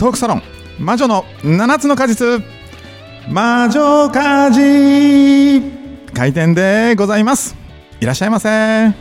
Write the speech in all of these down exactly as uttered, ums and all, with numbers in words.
トークサロン魔女のななつの果実、魔女果実開店でございます。いらっしゃいませ。はい、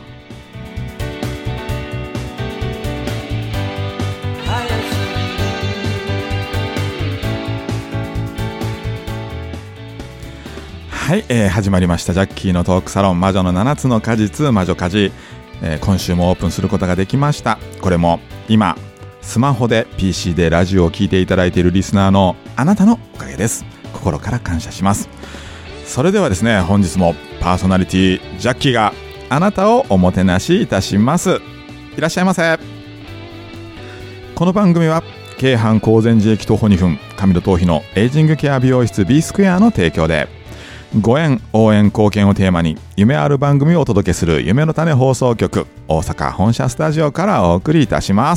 えー、始まりましたジャッキーのトークサロン魔女のななつの果実、魔女果実、えー、今週もオープンすることができました。これも今スマホで ピーシー でラジオを聞いていただいているリスナーのあなたのおかげです。心から感謝します。それではですね、本日もパーソナリティジャッキーがあなたをおもてなしいたします。いらっしゃいませ。この番組は京阪高善寺駅徒歩にふん上戸頭皮のエイジングケア美容室 B スクエアの提供で、ご縁応援貢献をテーマに夢ある番組をお届けする夢の種放送局、大阪本社スタジオからお送りいたします。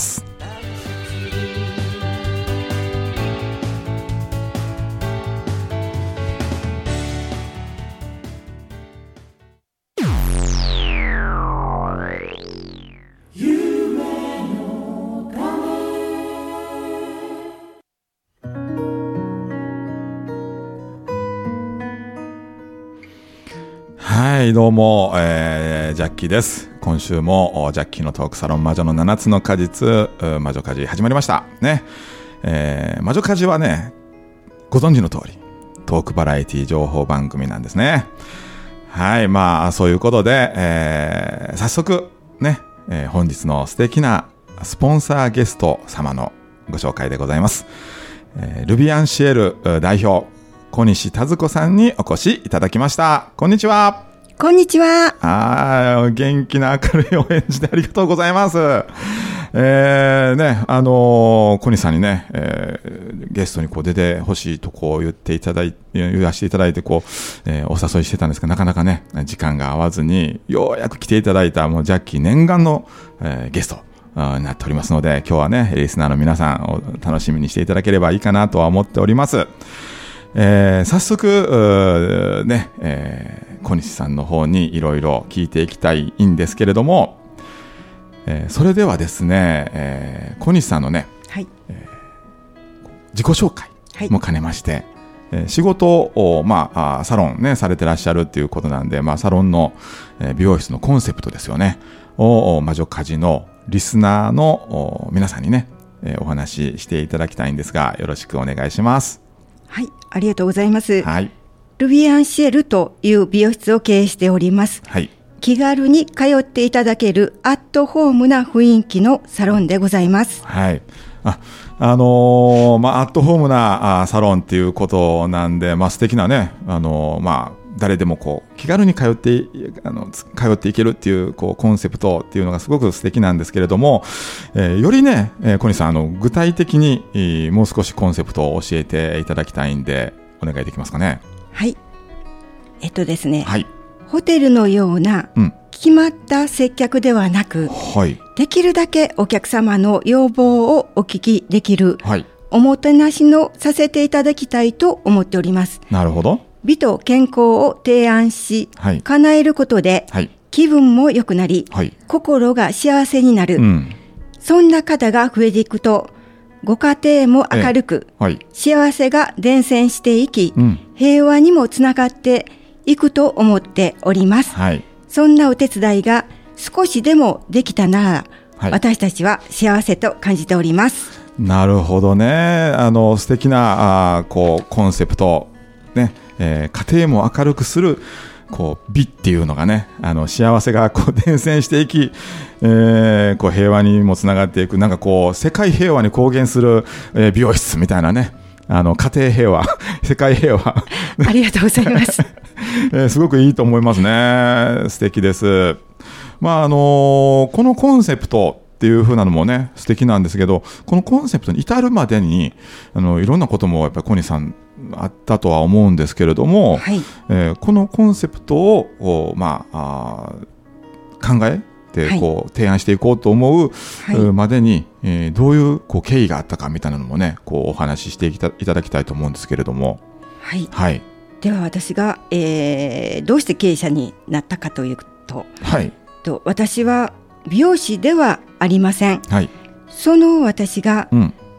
はい、どうも、えー、ジャッキーです。今週もジャッキーのトークサロン魔女のななつの果実、魔女果実始まりましたね。えー、魔女果実はね、ご存知の通りトークバラエティ情報番組なんですね。はい、まあそういうことで、えー、早速ね、えー、本日の素敵なスポンサーゲスト様のご紹介でございます。えー、ルビアンシエル代表小西田津子さんにお越しいただきました。こんにちは。 こんにちは。 あ、元気な明るいお返事でありがとうございます。えー、ね、あのー、小西さんにね、えー、ゲストにこう出てほしいとこう言っていただいて、言わせていただいてこう、えー、お誘いしてたんですが、なかなかね、時間が合わずに、ようやく来ていただいた、もうジャッキー念願の、えー、ゲストになっておりますので、今日はね、リスナーの皆さんを楽しみにしていただければいいかなとは思っております。えー、早速、ね、えー、小西さんの方にいろいろ聞いていきたいんですけれども、えー、それではですね、えー、小西さんのね、はい、えー、自己紹介も兼ねまして、はい、えー、仕事を、まあ、サロンね、されてらっしゃるっていうことなんで、まあ、サロンの、えー、美容室のコンセプトですよね、を魔女果実のリスナーの皆さんにね、えー、お話ししていただきたいんですが、よろしくお願いします。 はい、ありがとうございます。 はい、 ルビアンシエルという美容室を経営しております。はい、気軽に通っていただけるアットホームな雰囲気のサロンでございます。 はい、あ、あのー、まあアットホームなあサロンっていうことなんで、まあ素敵なね、あのー、まあ誰でもこう気軽に通ってあの通っていけるっていうこうコンセプトっていうのがすごく素敵なんですけれども、えー、よりね、えー、小西さん、あの具体的に、えー、もう少しコンセプトを教えていただきたいんでお願いできますかね。 はい、えっとですね、はい、ホテルのような決まった接客ではなく、うん、はい、できるだけお客様の要望をお聞きできる、はい、おもてなしのさせていただきたいと思っております。 なるほど。 美と健康を提案し、はい、叶えることで、はい、気分も良くなり、はい、心が幸せになる、うん、そんな方が増えていくと、ご家庭も明るく、はい、幸せが伝染していき、うん、平和にもつながっていくと思っております。はい、そんなお手伝いが少しでもできたなら、はい、私たちは幸せと感じております。 なるほどね。あの素敵なあこうコンセプトね、えー、家庭も明るくするこう美っていうのがね、あの幸せがこう伝染していき、えー、こう平和にもつながっていく、なんかこう世界平和に貢献する、えー、美容室みたいなね、あの家庭平和世界平和ありがとうございます、 えー、すごくいいと思いますね。素敵です。まああのー、このコンセプトっていう風なのもね素敵なんですけど、このコンセプトに至るまでにあのいろんなこともやっぱり小西さんあったとは思うんですけれども、はい、えー、このコンセプトをまあ、あ考えてこう、はい、提案していこうと思う、はい、までに、えー、どういうこう経緯があったかみたいなのもねこうお話ししていただきたいと思うんですけれども、 はい、はい、では私が、えー、どうして経営者になったかというと、はい、と私は美容師ではありません。はい、その私が、うん、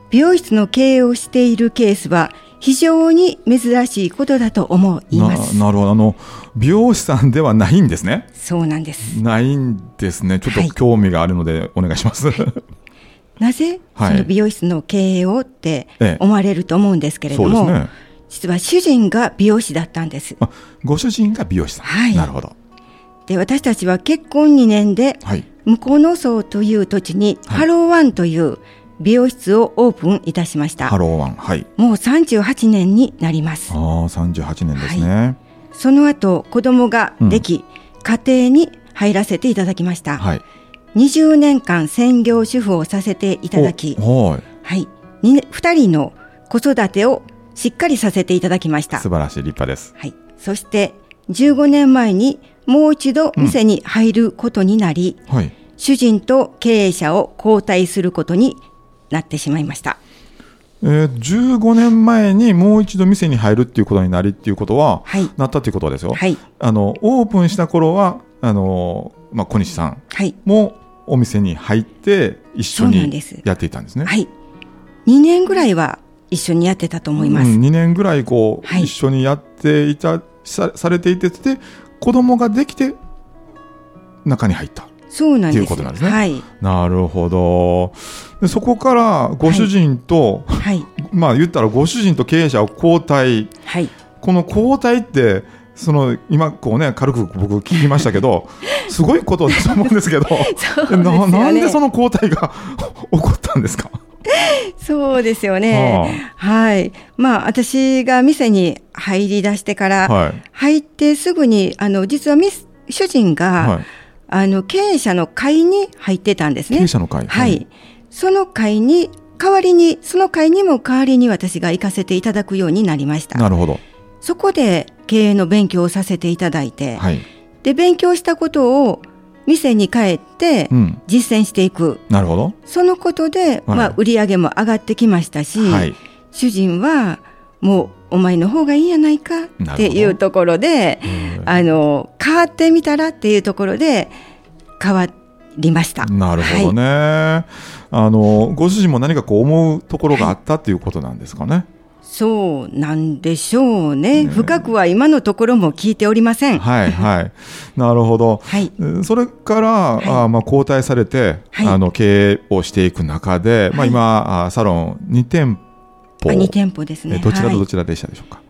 美容室の経営をしているケースは非常に珍しいことだと思います。 な, なるほど。あの美容師さんではないんですね。 そうなんです。 ないんですね。ちょっと興味があるのでお願いします、はい、 なぜその美容室の経営をって思われると思うんですけれども、ええ、そうですね、実は主人が美容師だったんです。 あ、ご主人が美容師さん、はい、なるほど。 で、私たちは結婚にねんで、はい、向野荘という土地にハローワンという美容室をオープンいたしました。 ハローワン、はい、 もうさんじゅうはちねんになります。 ああ、さんじゅうはちねんですね、はい、 その後子供ができ、うん、家庭に入らせていただきました、はい、にじゅうねんかん専業主婦をさせていただき、はいはい、ふたりの子育てをしっかりさせていただきました。 素晴らしい、立派です、 はい、そしてじゅうごねんまえにもう一度店に入ることになり、うん、はい、主人と経営者を交代することになってしまいました。 えー、じゅうごねんまえにもう一度店に入るっていうことになりっていうことは、はい、なったっていうことですよ、はい、あのオープンした頃はあの、まあ、小西さんもお店に入って一緒にやっていたんですね。 はい、にねんぐらいは一緒にやってたと思います、 うん、にねんぐらいこう、はい、一緒にやっていた さ, されていて、で子供ができて中に入ったそうなんです。 っていうことなんですね、 はい、 なるほど。でそこからご主人と、はいはい、まあ言ったらご主人と経営者を交代、はい、この交代ってその今こうね軽く僕聞きましたけどすごいことだと思うんですけどそうですよね、 な, なんでその交代が起こったんですか？ そうですよね、はあ、はい、まあ私が店に入り出してから、はい、入ってすぐにあの実はミス主人が、はい、あの経営者の会に入ってたんですね。 経営者の会、 はい、はい、その会に代わりにその会にも代わりに私が行かせていただくようになりました。 なるほど。 そこで経営の勉強をさせていただいて、はい、で勉強したことを店に帰って実践していく、うん、 なるほど。 そのことで、はい、まあ、売り上げも上がってきましたし、はい、主人はもうお前の方がいいんやないかっていうところで、あの変わってみたらっていうところで変わりました。 なるほどね、はい、あのご主人も何かこう思うところがあったっていうことなんですかね。はい、 そうなんでしょう ね, ね。深くは今のところも聞いておりません。 はいはい、なるほど、はい、それから、はい、あまあ交代されて、はい、あの経営をしていく中で、はい、まあ、今サロンにてんぽ、 にてんぽですね。 どちらとどちらでしたでしょうか？はい、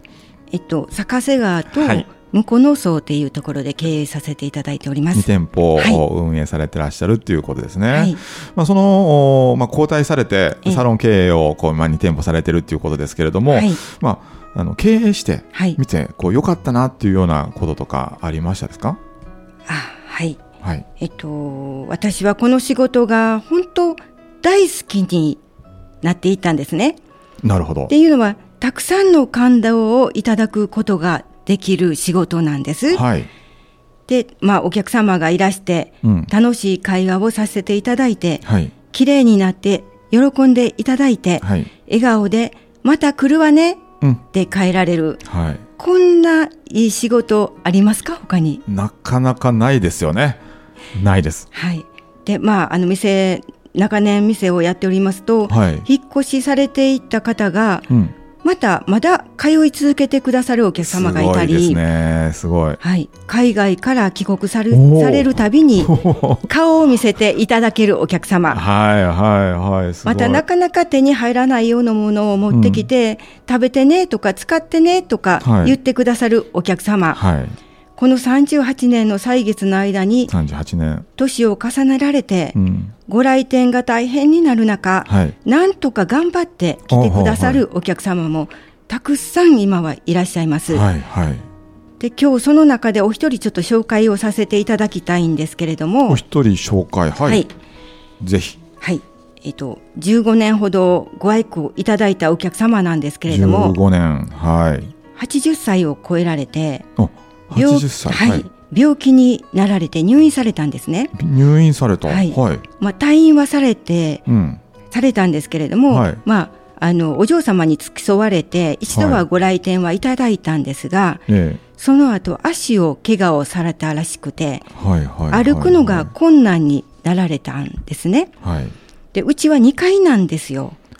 えっと、坂瀬川と向野荘というところで経営させていただいております。 にてんぽを運営されてらっしゃるということですね。はい、まあ、その、まあ、交代されてサロン経営をこう、まあ、にてんぽされてるということですけれども、はい、まあ、あの経営してみて、はい、こう良かったなっていうようなこととかありましたですか？ あ、はい、はい、えっと、私はこの仕事が本当大好きになっていったんですね。 なるほど。 っていうのはたくさんの感動をいただくことができる仕事なんです。はい、で、まあ、お客様がいらして、うん、楽しい会話をさせていただいて、はい、綺麗になって喜んでいただいて、はい、笑顔でまた来るわねって帰られる、うん、はい、こんないい仕事ありますか？他に。 なかなかないですよね。ないです。 はい、で、まあ、あの店長年店をやっておりますと、はい、引っ越しされていった方が、うん、またまだ通い続けてくださるお客様がいたり、 すごいですね。すごい、 はい、海外から帰国され、されるたびに顔を見せていただけるお客様はいはいはい、すごい。 またなかなか手に入らないようなものを持ってきて、うん、食べてねとか使ってねとか言ってくださるお客様、はいはい、このさんじゅうはちねんの歳月の間にさんじゅうはちねん年を重ねられて、うん、ご来店が大変になる中、はい、なんとか頑張って来てくださるお客様もたくさん今はいらっしゃいます。はいはい、で今日その中でお一人ちょっと紹介をさせていただきたいんですけれども。 お一人紹介、はい、はい、ぜひ。 はい、えっと、じゅうごねんほどご愛顧いただいたお客様なんですけれども、 じゅうごねん、はい、 はちじゅっさいを超えられて、 はちじゅっさい、 はいはい、病気になられて入院されたんですね。 入院された、はいはい、 まあ、退院はされて、うん、されたんですけれども、はい、まあ、あのお嬢様に付き添われて一度はご来店はいただいたんですが、はい、その後足を怪我をされたらしくて、はいはいはい、歩くのが困難になられたんですね。はい、でうちはにかいなんですよ。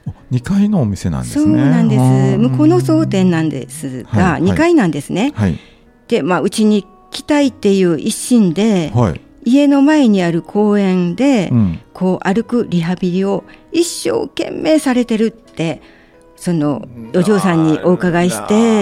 にかいのお店なんですね。 そうなんです。向こうの総店なんですが、はい、にかいなんですね。はい、で、まあ、うちに来たいっていう一心で、はい、家の前にある公園で、うん、こう歩くリハビリを一生懸命されてるってそのお嬢さんにお伺いして、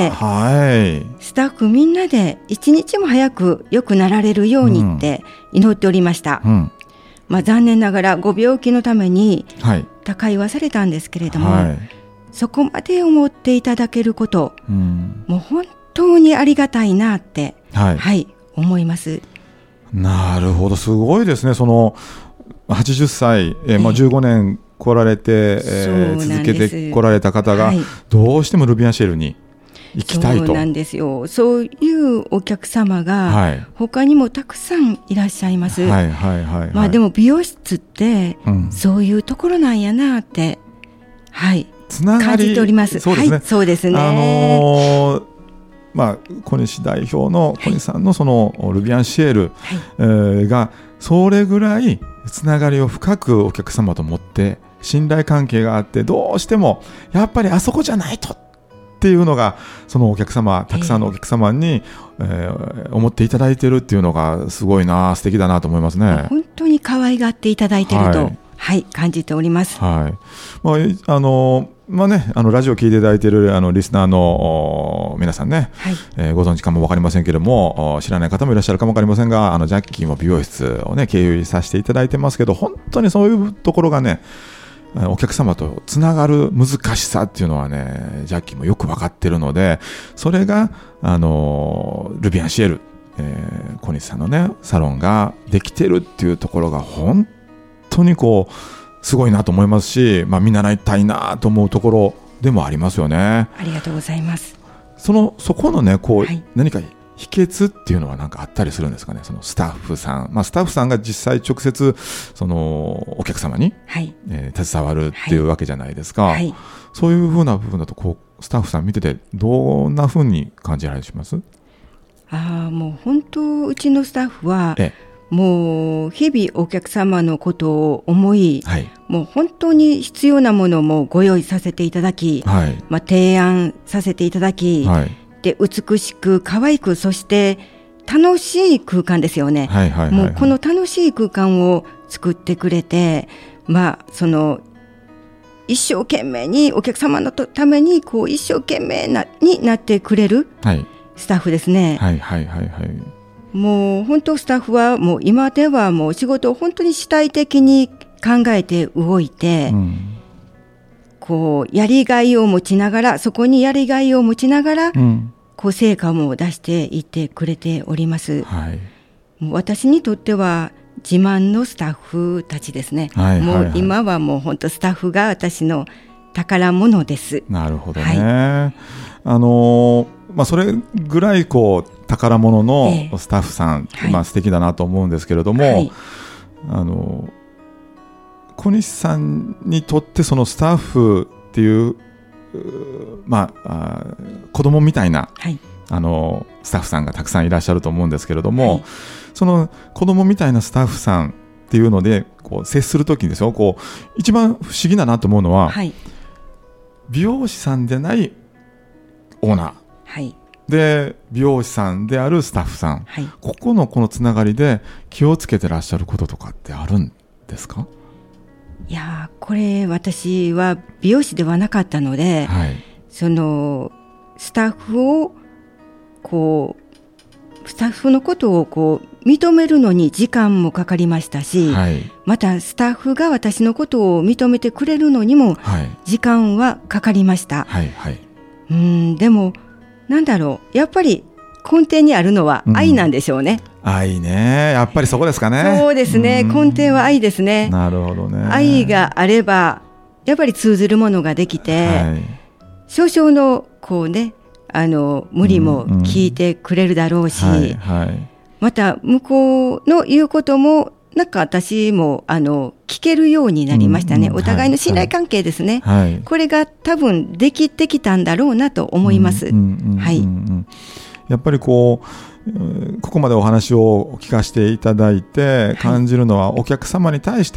はい、スタッフみんなで一日も早く良くなられるようにって祈っておりました、うんうんまあ、残念ながらご病気のために他界はされたんですけれども、はい、そこまで思っていただけること、うん、もう本当にありがたいなって、はいはい、思います。 なるほど、すごいですね。そのはちじゅっさい、えーまあ、じゅうごねん来られて、えー、続けて来られた方が、はい、どうしてもルビアンシェルに行きたいと。 そうなんですよ。そういうお客様が他にもたくさんいらっしゃいます、はいはいはいはい、まあ、でも美容室ってそういうところなんやなって、はい、つながり感じております。 そうですね、 はい、そうですね、 あのーまあ、小西代表の小西さんのそのルビアンシエル、はいえー、がそれぐらいつながりを深くお客様と持って信頼関係があって、どうしてもやっぱりあそこじゃないとっていうのがそのお客様、たくさんのお客様に、えー、思っていただいているっていうのがすごいな、素敵だなと思いますね。 本当に可愛がっていただいていると、はいはい、感じております。 はいまああのまあね、あのラジオを聞いていただいているあのリスナーの皆さんね、はいえー、ご存知かも分かりませんけれども、知らない方もいらっしゃるかも分かりませんが、あのジャッキーも美容室を、ね、経由させていただいてますけど、本当にそういうところがね、お客様とつながる難しさっていうのはね、ジャッキーもよく分かっているので、それがあのルビアンシエル、えー、小西さんのねサロンができてるっていうところが本当にこうすごいなと思いますし、まあ、見習いたいなと思うところでもありますよね。 ありがとうございます。 そのそこのねこう、はい、何か秘訣っていうのは何かあったりするんですかね。そのスタッフさん、まあ、スタッフさんが実際直接そのお客様に、はいえー、携わるっていうわけじゃないですか、はいはい、そういうふうな部分だとこうスタッフさん見ててどんなふうに感じられします？ あもう本当うちのスタッフは、ええもう日々お客様のことを思い、はい、もう本当に必要なものもご用意させていただき、はいまあ、提案させていただき、はい、で美しく可愛くそして楽しい空間ですよね、はいはいはいはい、もうこの楽しい空間を作ってくれて、まあ、その一生懸命にお客様のためにこう一生懸命なになってくれるスタッフですね、はいはいはいはい、もう本当スタッフはもう今ではもう仕事を本当に主体的に考えて動いて、うん、こうやりがいを持ちながらそこにやりがいを持ちながら、うん、こう成果も出していってくれております、はい、もう私にとっては自慢のスタッフたちですね、はいはいはい、もう今はもう本当スタッフが私の宝物です。 なるほどね、はい、あのまあ、それぐらいこう宝物のスタッフさん、えーまあ、素敵だなと思うんですけれども、はい、あの小西さんにとってそのスタッフっていう、まあ、あ子供みたいな、はい、あのスタッフさんがたくさんいらっしゃると思うんですけれども、はい、その子供みたいなスタッフさんっていうのでこう接するときにですよ、こう一番不思議だなと思うのは、はい、美容師さんでないオーナー、はい、で美容師さんであるスタッフさん、はい、ここのこのつながりで気をつけてらっしゃることとかってあるんですか？ いやこれ私は美容師ではなかったので、はい、そのスタッフをこうスタッフのことをこう認めるのに時間もかかりましたし、はい、またスタッフが私のことを認めてくれるのにも時間はかかりました、はいはい、うんでもなんだろう、やっぱり根底にあるのは愛なんでしょうね、 うん、愛ね、やっぱりそこですかね。 そうですね、根底は愛ですね。 なるほどね。 愛があればやっぱり通ずるものができて、はい、少々のこうねあの無理も聞いてくれるだろうし、うんうんはいはい、また向こうの言うこともなんか私もあの聞けるようになりましたね、うんうん、お互いの信頼関係ですね、はい、これが多分できてきたんだろうなと思います、うんうんうんはい、 やっぱりこうここまでお話を聞かせていただいて感じるのは、はい、お客様に対しても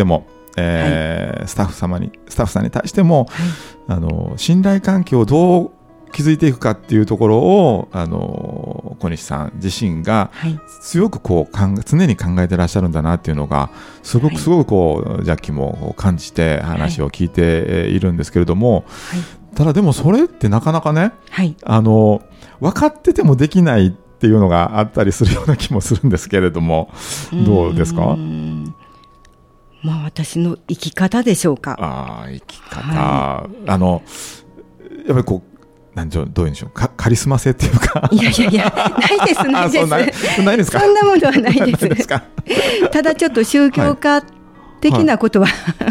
えーはい、スタッフ様にスタッフさんに対しても、はい、あの信頼関係をどう築いていくかっていうところをあの小西さん自身が強くこうかん常に考えてらっしゃるんだなっていうのがすごくすごくこう、はい、ジャッキーも感じて話を聞いているんですけれども、はい、ただでもそれってなかなかね、はい、あの分かっててもできないっていうのがあったりするような気もするんですけれども、どうですか？ まあ、私の生き方でしょうか。 あ生き方、はい、あのやっぱりこうなんどういうんでしょうか、カリスマ性っていうか、 いやいやいや、ないですないですそんないですか？ そんなものはないです。ですか？ただちょっと宗教家的なことは、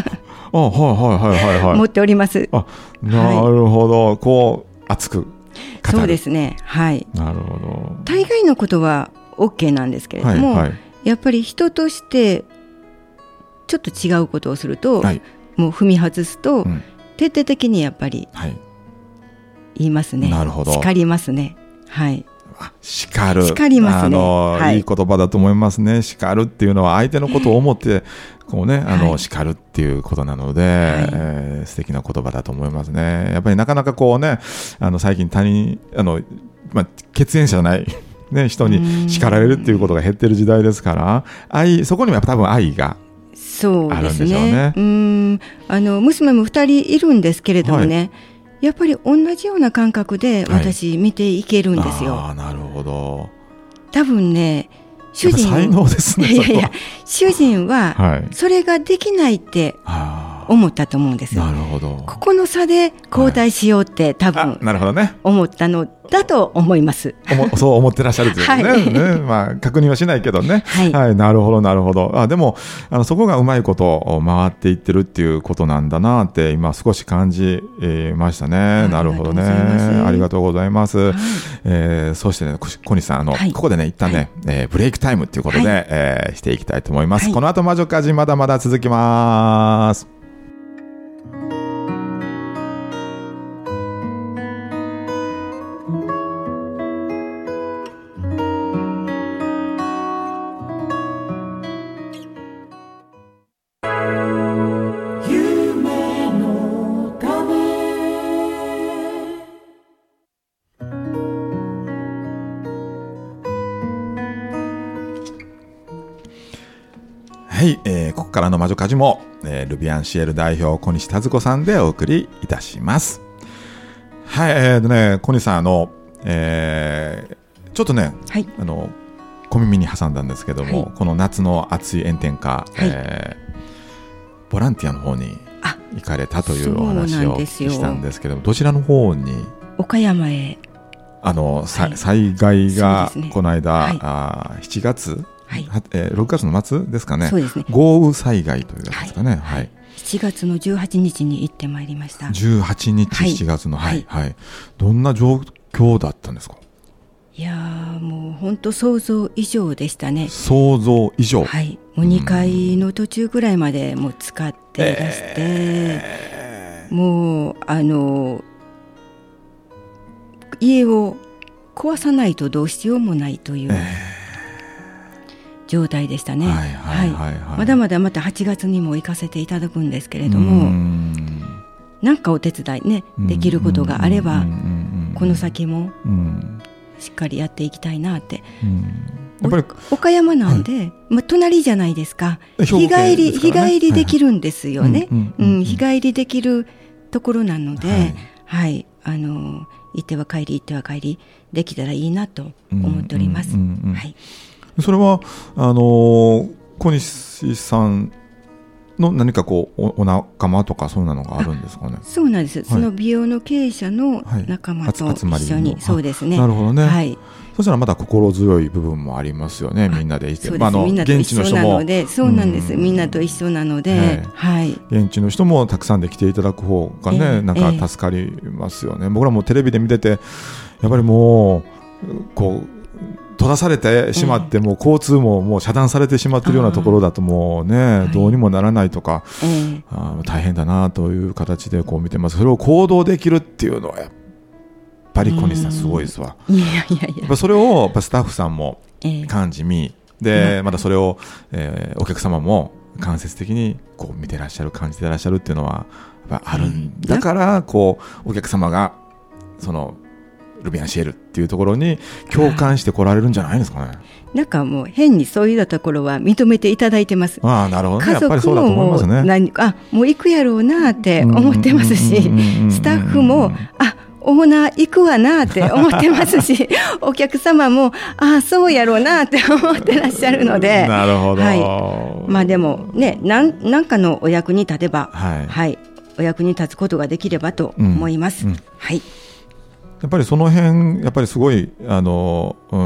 持っております。 あ、なるほど、はい、こう熱く語る。 そうですね、はい。 なるほど。 大概のことは OK なんですけれども、はいはい、やっぱり人としてちょっと違うことをすると、はい、もう踏み外すと、うん、徹底的にやっぱり、はい、言いますね。 なるほど。 叱りますね。はい。 叱る。 叱りますね。あの、 はい、いい言葉だと思いますね。叱るっていうのは相手のことを思ってこうね、あの、はい、叱るっていうことなので、はい、えー、素敵な言葉だと思いますね。やっぱりなかなかこうね、あの最近他人あのまあ血縁者じゃないね人に叱られるっていうことが減ってる時代ですから、愛そこにもやっぱ多分愛があるんでしょうね。 うーん、あの娘もふたりいるんですけれどもね。はい、やっぱり同じような感覚で私見ていけるんですよ。 はい、あ、なるほど。 多分ね、主人才能ですね。 いやいや、主人はそれができないって思ったと思うんですよ。 なるほど。 ここの差で交代しようって多分思ったのだと思います。 そう思ってらっしゃるというね。はい、ね、まあ確認はしないけどね。はい。はい、なるほどなるほど。あ、でもあのそこがうまいこと回っていってるっていうことなんだなって今少し感じましたね。なるほどね。ありがとうございます。はい、えー、そしてね、小西さん、あの、はい、ここでね一旦ね、はい、えー、ブレイクタイムということで、はい、えー、していきたいと思います。はい、この後魔女かじまだまだ続きます。はい、えー、ここからの魔女かじも、えー、ルビアンシエル代表小西田子さんでお送りいたします。はい、えーとね、小西さん、あの、えー、ちょっとね、はい、あの小耳に挟んだんですけども、はい、この夏の暑い炎天下、はい、えー、ボランティアの方に行かれたというお話をしたんですけども、どちらの方に？ 岡山へ。 あの、はい、災害がこの間、はい、あしちがつはい、えー、ろくがつの末ですかね。そうですね。豪雨災害というやつですかね。はい。はい、 しちがつのじゅうはちにちに行ってまいりました。 じゅうはちにち、はい、しちがつの、はい、はい、はい。どんな状況だったんですか？ いやー、もう本当想像以上でしたね。 想像以上。 はい。もうにかいの途中ぐらいまでもう使っていらして、えー、もうあの家を壊さないとどうしようもないという。えー状態でしたね。まだまだまたはちがつにも行かせていただくんですけれども、なんかお手伝いねできることがあればこの先もしっかりやっていきたいなって。やっぱり岡山なんで、はい、まあ、隣じゃないですか。日帰り、ね、日帰りできるんですよね。日帰りできるところなので、はい、はい、あの行っては帰り行っては帰りできたらいいなと思っております。はい。 それはあのー、小西さんの何かこう お, お仲間とかそうなのがあるんですかね？ そうなんです、はい、その美容の経営者の仲間と一緒に、はい、そうですね。 なるほどね、はい、そしたらまだ心強い部分もありますよね。みんなでいて、 そうです、あのみんなと一緒なので、そうなんです、みんなと一緒なので、はい、 現地の人もたくさんで来ていただく方がね、えー、なんか助かりますよね、えー、僕らもテレビで見ててやっぱりもうこう閉ざされてしまって、えー、もう交通ももう遮断されてしまっているようなところだともうね、はい、どうにもならないとか、えー、あ大変だなという形でこう見てます。それを行動できるっていうのはやっぱり小西さんすごいですわ。 いやいやいや、やっぱそれをやっぱスタッフさんも感じみ、えー、で、うん、またそれを、えー、お客様も間接的にこう見てらっしゃる感じてらっしゃるっていうのはやっぱあるんだからこうお客様がそのルビアンシエルっていうところに共感してこられるんじゃないですかね。 なんかもう変にそういうところは認めていただいてます。 ああ、なるほどね。やっぱりそうだと思いますね。 何あもう行くやろうなって思ってますし、スタッフもあオーナー行くわなって思ってますしお客様もあそうやろうなって思ってらっしゃるのでなるほど、 はい、まあでもねなんなんかのお役に立てば、 はいはい、お役に立つことができればと思います、うんうん、はい。 やっぱりその辺やっぱりすごいあの、うん、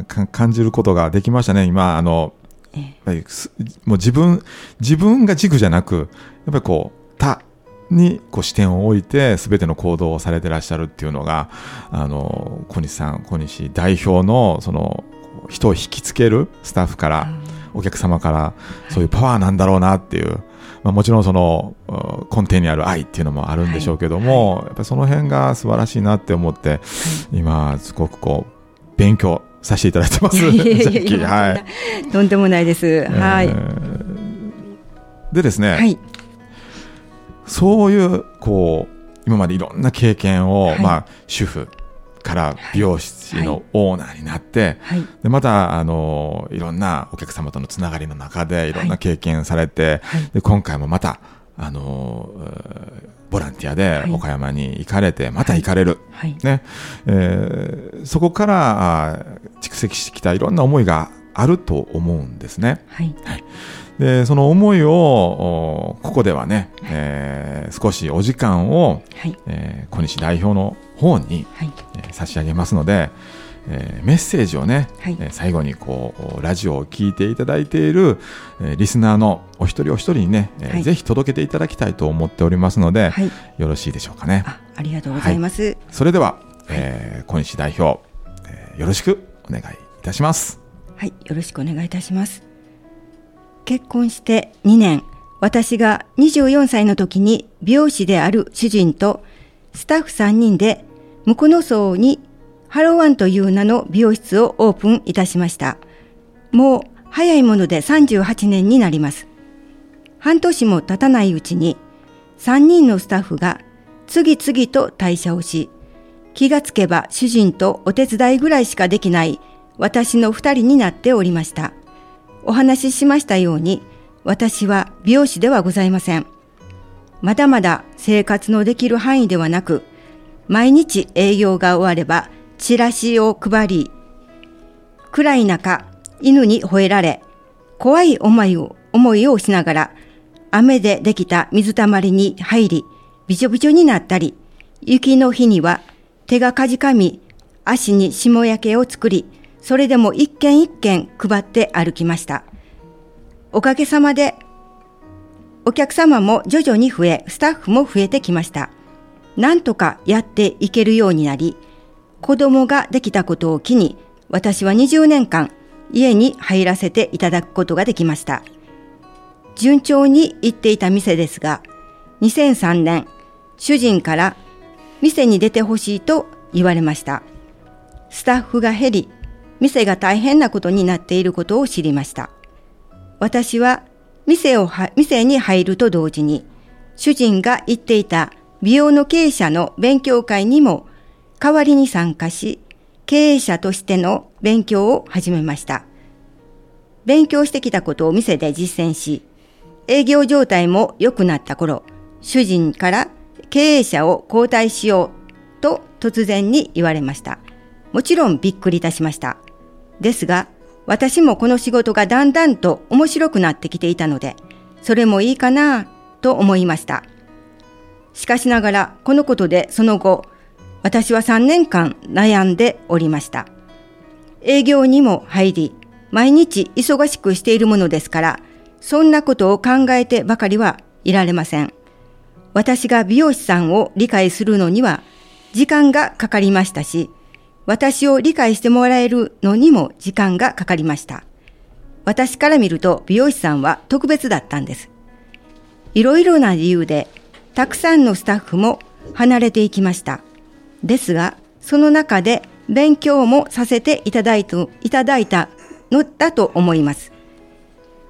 感じることができましたね今あの、ええ、やっぱりもう自分自分が軸じゃなくやっぱりこう他にこう視点を置いて全ての行動をされてらっしゃるっていうのがあの小西さん小西代表のその人を引きつけるスタッフからお客様からそういうパワーなんだろうなっていう、まあ、もちろんその根底にある愛っていうのもあるんでしょうけども、はいはい、やっぱりその辺が素晴らしいなって思って、はい、今すごくこう勉強させていただいてます。 いやいやいや、はい、とんでもないです、えー、はい。 でですね、はい、そういうこう今までいろんな経験を、はい、まあ、主婦から美容室のオーナーになって、はいはい、でまたあのいろんなお客様とのつながりの中でいろんな経験されて、はい、で今回もまたあのボランティアで岡山に行かれて、はい、また行かれる、はいねえー、そこから蓄積してきたいろんな思いがあると思うんですね。はいはい、でその思いをここではね、えー、少しお時間を、はいえー、小西代表の方に、はいえー、差し上げますので、えー、メッセージをね、はいえー、最後にこうラジオを聞いていただいている、えー、リスナーのお一人お一人にね、えーはい、ぜひ届けていただきたいと思っておりますので、はい、よろしいでしょうかね。 あ、ありがとうございます。はい、 それでは、えー、小西代表、えー、よろしくお願いいたします。 はい、よろしくお願いいたします。結婚してにねん、私がにじゅうよんさいの時に美容師である主人とスタッフさんにんで向野荘にハローワンという名の美容室をオープンいたしました。もう早いものでさんじゅうはちねんになります。半年も経たないうちにさんにんのスタッフが次々と退社をし、気がつけば主人とお手伝いぐらいしかできない私のふたりになっておりました。お話ししましたように、私は美容師ではございません。まだまだ生活のできる範囲ではなく、毎日営業が終わればチラシを配り、暗い中、犬に吠えられ、怖い思いを、思いをしながら、雨でできた水たまりに入り、びちょびちょになったり、雪の日には手がかじかみ、足に霜焼けを作り、それでも一軒一軒配って歩きました。おかげさまで、お客様も徐々に増え、スタッフも増えてきました。なんとかやっていけるようになり、子供ができたことを機に、私はにじゅうねんかん家に入らせていただくことができました。順調に行っていた店ですが、にせんさんねん、主人から店に出てほしいと言われました。スタッフが減り、店が大変なことになっていることを知りました。私は店をは店に入ると同時に、主人が行っていた美容の経営者の勉強会にも代わりに参加し、経営者としての勉強を始めました。勉強してきたことを店で実践し、営業状態も良くなった頃、主人から経営者を交代しようと突然に言われました。もちろんびっくりいたしました。ですが、私もこの仕事がだんだんと面白くなってきていたので、それもいいかなと思いました。しかしながら、このことでその後、私はさんねんかん悩んでおりました。営業にも入り、毎日忙しくしているものですから、そんなことを考えてばかりはいられません。私が美容師さんを理解するのには時間がかかりましたし、私を理解してもらえるのにも時間がかかりました。私から見ると美容師さんは特別だったんです。いろいろな理由でたくさんのスタッフも離れていきました。ですが、その中で勉強もさせていただいた、いただいたのだと思います。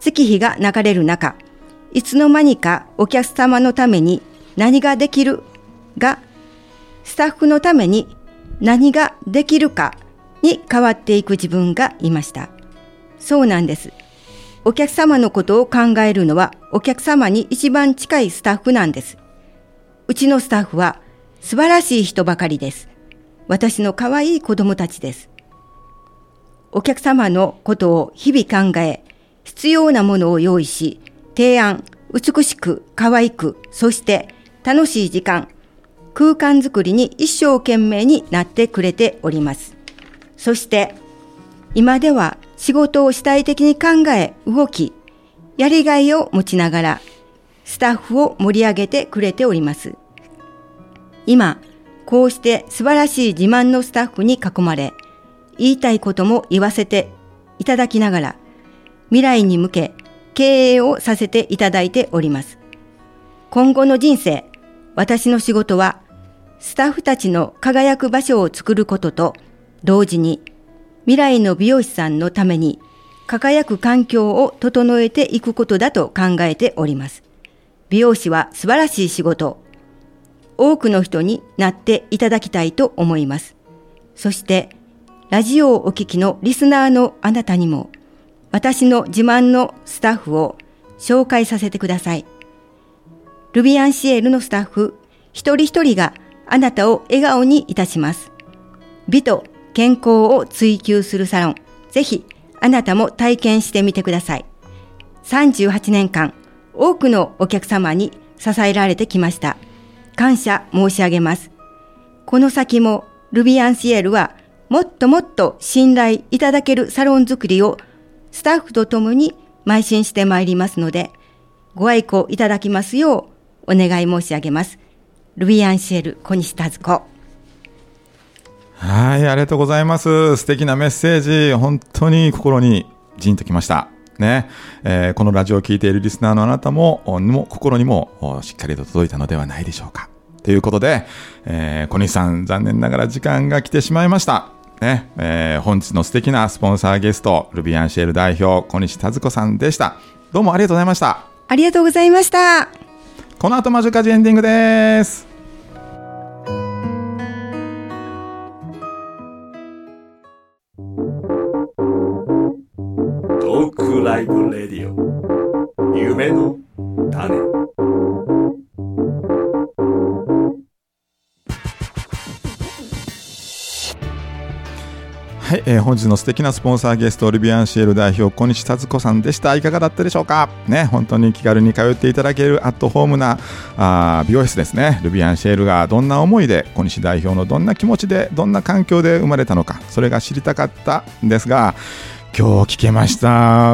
月日が流れる中、いつの間にかお客様のために何ができるが、スタッフのために何ができるかに変わっていく自分がいました。そうなんです。お客様のことを考えるのはお客様に一番近いスタッフなんです。うちのスタッフは素晴らしい人ばかりです。私の可愛い子供たちです。お客様のことを日々考え、必要なものを用意し、提案、美しく、可愛く、そして楽しい時間、空間づくりに一生懸命になってくれております。そして、今では仕事を主体的に考え、動き、やりがいを持ちながら、スタッフを盛り上げてくれております。今、こうして素晴らしい自慢のスタッフに囲まれ、言いたいことも言わせていただきながら、未来に向け経営をさせていただいております。今後の人生、私の仕事は、スタッフたちの輝く場所を作ることと、同時に、未来の美容師さんのために、輝く環境を整えていくことだと考えております。美容師は素晴らしい仕事。多くの人になっていただきたいと思います。そして、ラジオをお聞きのリスナーのあなたにも、私の自慢のスタッフを紹介させてください。ルビアンシエルのスタッフ、一人一人があなたを笑顔にいたします。美と健康を追求するサロン、ぜひあなたも体験してみてください。さんじゅうはちねんかん、多くのお客様に支えられてきました。感謝申し上げます。この先もルビアンシエルはもっともっと信頼いただけるサロン作りをスタッフとともに邁進してまいりますので、ご愛顧いただきますようお願い申し上げます。ルビアンシエル小西田津子。 はい、ありがとうございます。素敵なメッセージ、本当に心にジンときましたね。えー、このラジオを聞いているリスナーのあなたもも心にもしっかりと届いたのではないでしょうか。ということで、えー、小西さん、残念ながら時間が来てしまいましたね。えー、本日の素敵なスポンサーゲスト、ルビアンシエル代表小西田津子さんでした。どうもありがとうございました。 ありがとうございました。 この後魔女カジエンディングです。 トークライブレディオ、夢の種。 はい、えー、本日の素敵なスポンサーゲスト、ルビアンシエル代表小西田津子さんでした。いかがだったでしょうかね。本当に気軽に通っていただけるアットホームなあ美容室ですね。ルビアンシエルがどんな思いで、小西代表のどんな気持ちで、どんな環境で生まれたのか、それが知りたかったんですが、今日聞けました。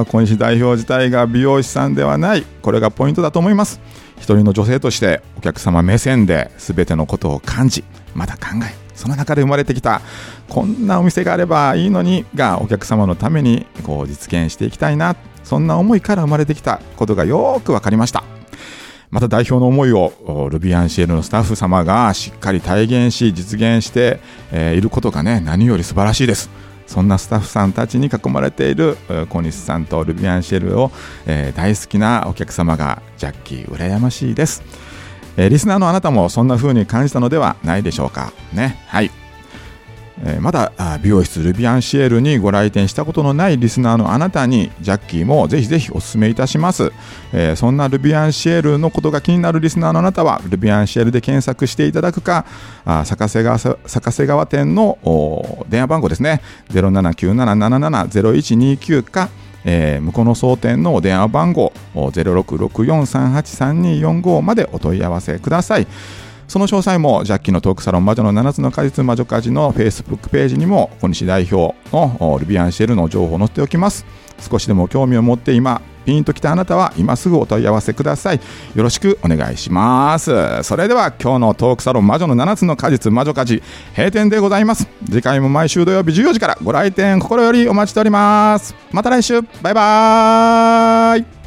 小西代表自体が美容師さんではない、これがポイントだと思います。一人の女性としてお客様目線で全てのことを感じ、また考え、その中で生まれてきたこんなお店があればいいのにがお客様のためにこう実現していきたいな、そんな思いから生まれてきたことがよく分かりました。また代表の思いをルビアンシエルのスタッフ様がしっかり体現し実現して、えー、いることがね、何より素晴らしいです。そんなスタッフさんたちに囲まれている小西さんとルビアンシエルを、えー、大好きなお客様がジャッキー羨ましいです。えー、リスナーのあなたもそんな風に感じたのではないでしょうかね。はい、えー、まだ美容室ルビアンシエルにご来店したことのないリスナーのあなたにジャッキーもぜひぜひお勧めいたします。えー、そんなルビアンシエルのことが気になるリスナーのあなたはルビアンシエルで検索していただくか、あ坂瀬川坂瀬川店の電話番号ですね、ゼロななきゅうななななななゼロいちにきゅうか、えー、向こうの総店の電話番号 ゼロろくろくよんさんはちさんにーよんご までお問い合わせください。その詳細もジャッキーのトークサロン魔女のななつの果実魔女カジの Facebook ページにも小西代表のルビアンシエルの情報を載せておきます。少しでも興味を持って今ピンときたあなたは今すぐお問い合わせください。よろしくお願いします。それでは今日のトークサロン魔女のななつの果実魔女カジ閉店でございます。次回も毎週土曜日じゅうよじからご来店心よりお待ちしております。また来週、バイバーイ。